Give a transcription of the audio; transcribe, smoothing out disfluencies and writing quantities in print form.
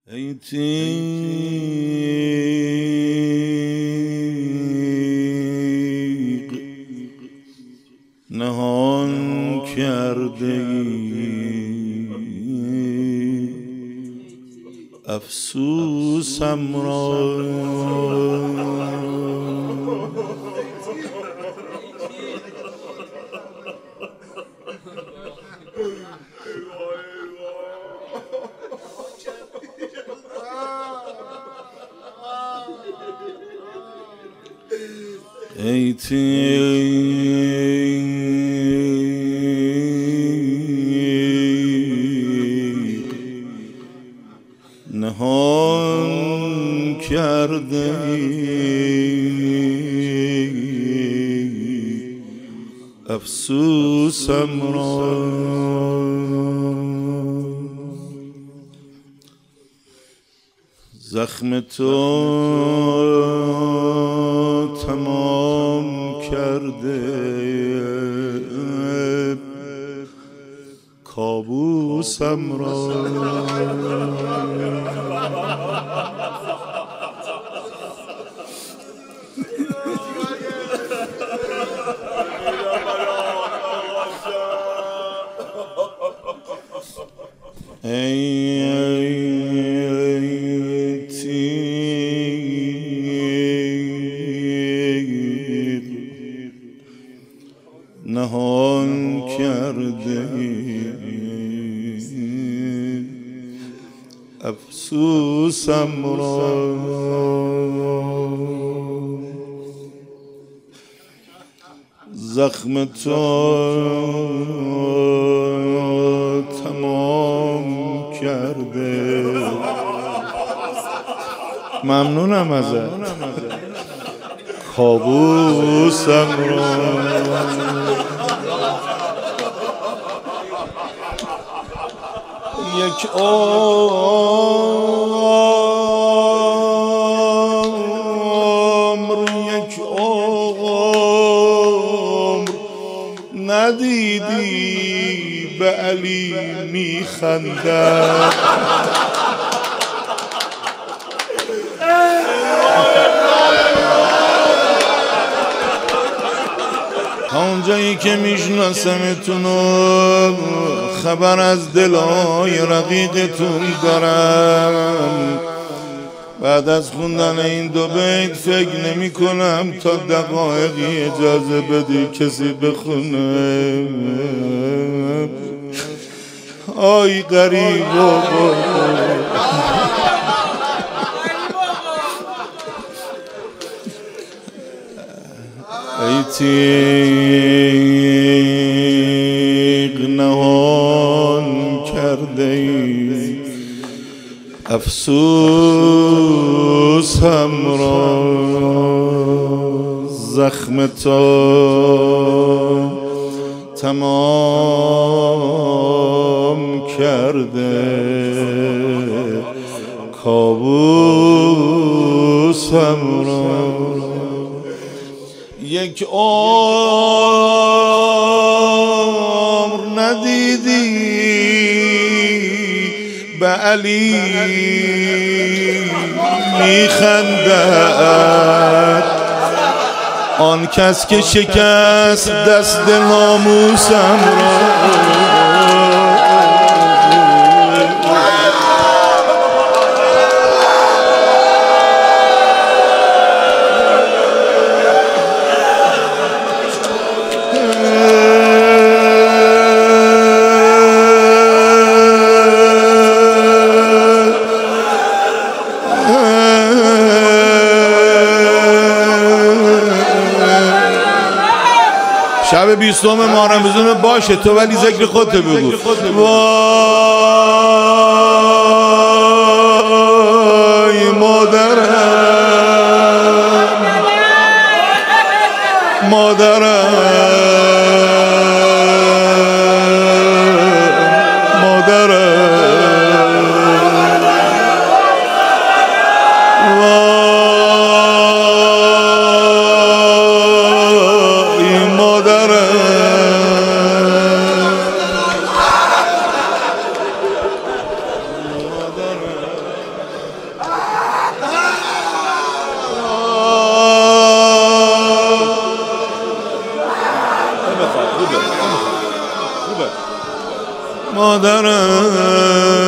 ای تیغ نهان کرده ای افسوسم را ای تیغ نهان کرده ای افسوسم را زخم تو تمام کرده کابوسم را نهان کرده افسوسم را زخم تو تمام کرده ممنونم ازت کابوسم را یک عمر ندیدی به علی میخندد تا اونجایی که میشناسمتون و خبر از دلای رقیقتون دارم بعد از خوندن این دو بیت فکر نمی کنم تا دقایقی اجازه بدی کسی بخونه آی غریب ای تیغ نهان کرده ای افسوسم را زخم تو تمام کرده کابوسم را یک عمر ندیدی به علی میخندد آن کس که شکست دست ناموسم را شب 20 ماه رمضان باشه تو ولی ذکر خودت بگو وای مادرم